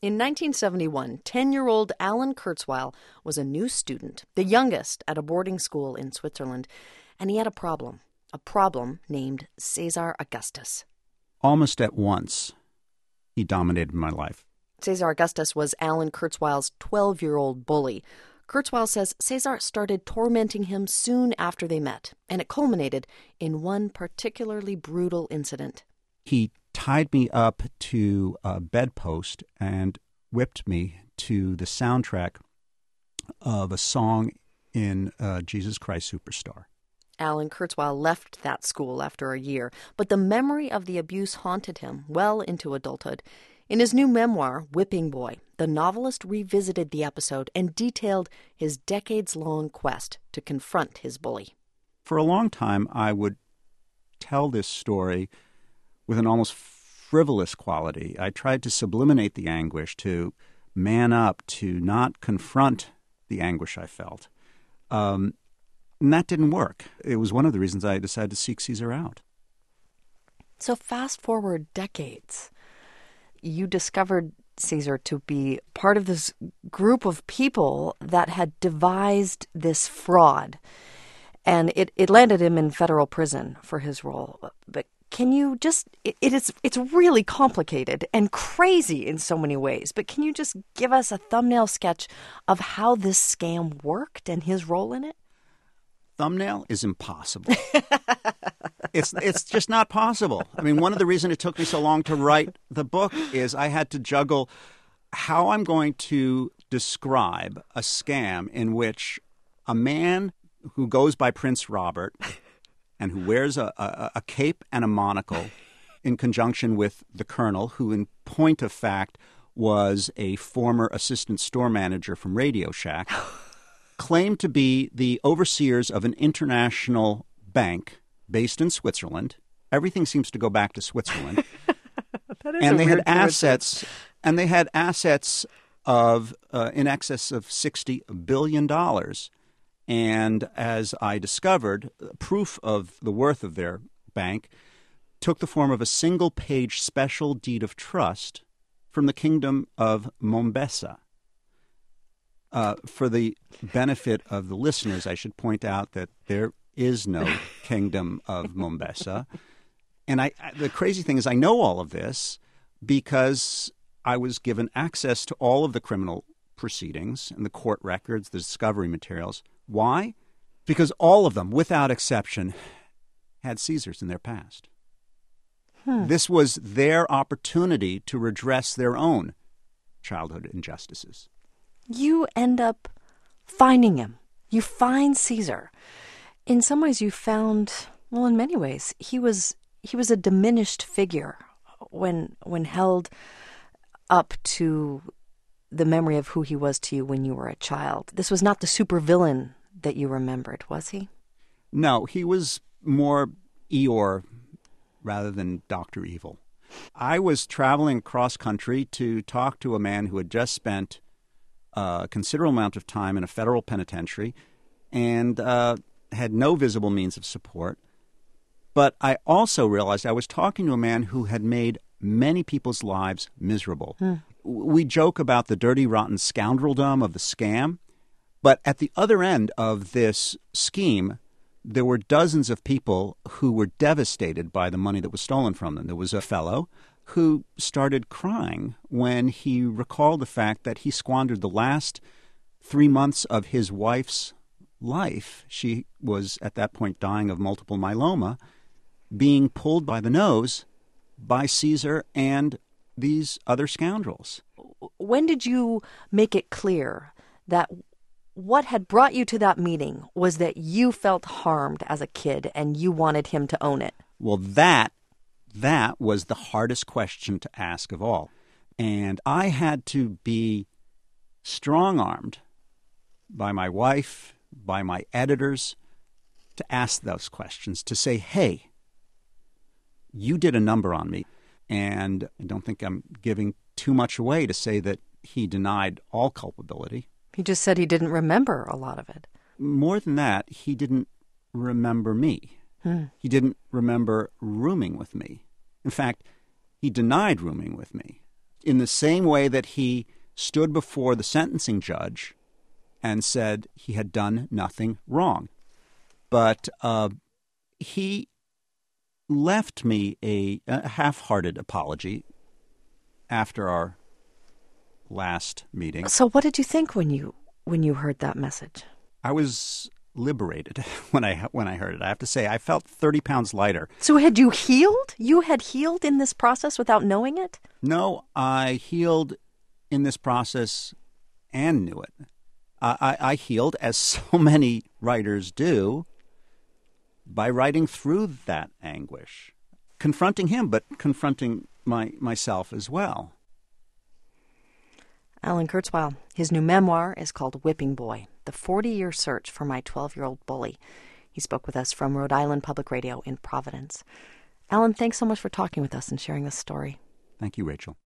In 1971, 10-year-old Alan Kurzweil was a new student, the youngest at a boarding school in Switzerland, and he had a problem named Caesar Augustus. Almost at once, he dominated my life. Caesar Augustus was Alan Kurzweil's 12-year-old bully. Kurzweil says Caesar started tormenting him soon after they met, and it culminated in one particularly brutal incident. He tied me up to a bedpost and whipped me to the soundtrack of a song in Jesus Christ Superstar. Alan Kurzweil left that school after a year, but the memory of the abuse haunted him well into adulthood. In his new memoir, Whipping Boy, the novelist revisited the episode and detailed his decades-long quest to confront his bully. For a long time, I would tell this story with an almost frivolous quality. I tried to sublimate the anguish, to man up, to not confront the anguish I felt. And that didn't work. It was one of the reasons I decided to seek Caesar out. So fast forward decades. You discovered Caesar to be part of this group of people that had devised this fraud. And it landed him in federal prison for his role. But can you just, it's really complicated and crazy in so many ways, but can you just give us a thumbnail sketch of how this scam worked and his role in it? Thumbnail is impossible. It's just not possible. I mean, one of the reasons it took me so long to write the book is I had to juggle how I'm going to describe a scam in which a man who goes by Prince Robert and who wears a cape and a monocle in conjunction with the colonel, who in point of fact was a former assistant store manager from Radio Shack, claimed to be the overseers of an international bank based in Switzerland. Everything seems to go back to Switzerland. And they had assets, of in excess of $60 billion. And as I discovered, proof of the worth of their bank took the form of a single-page special deed of trust from the kingdom of Mombasa. For the benefit of the listeners, I should point out that there is no kingdom of Mombasa. And the crazy thing is I know all of this because I was given access to all of the criminal proceedings and the court records, the discovery materials. Why? Because all of them, without exception, had Caesars in their past. This was their opportunity to redress their own childhood injustices. You end up finding him. You find Caesar. In some ways you found, well, in many ways, he was a diminished figure when held up to the memory of who he was to you when you were a child. This was not the supervillain that you remembered, was he? No, he was more Eeyore rather than Dr. Evil. I was traveling across country to talk to a man who had just spent a considerable amount of time in a federal penitentiary and had no visible means of support. But I also realized I was talking to a man who had made many people's lives miserable. We joke about the dirty, rotten scoundreldom of the scam, but at the other end of this scheme, there were dozens of people who were devastated by the money that was stolen from them. There was a fellow who started crying when he recalled the fact that he squandered the last 3 months of his wife's life. She was at that point dying of multiple myeloma, being pulled by the nose by Caesar and these other scoundrels. When did you make it clear that what had brought you to that meeting was that you felt harmed as a kid and you wanted him to own it? Well, that was the hardest question to ask of all. And I had to be strong-armed by my wife, by my editors, to ask those questions, to say, hey, you did a number on me. And I don't think I'm giving too much away to say that he denied all culpability. He just said he didn't remember a lot of it. More than that, he didn't remember me. He didn't remember rooming with me. In fact, he denied rooming with me. in the same way that he stood before the sentencing judge and said he had done nothing wrong. But he left me a half-hearted apology after our last meeting. So what did you think when you heard that message? I was liberated when I heard it. I have to say, I felt 30 pounds lighter. So had you healed? You had healed in this process without knowing it? No, I healed in this process and knew it. I healed, as so many writers do, by writing through that anguish, confronting him, but confronting myself as well. Alan Kurzweil, his new memoir is called Whipping Boy, The 40-Year Search for My 12-Year-Old Bully. He spoke with us from Rhode Island Public Radio in Providence. Alan, thanks so much for talking with us and sharing this story. Thank you, Rachel.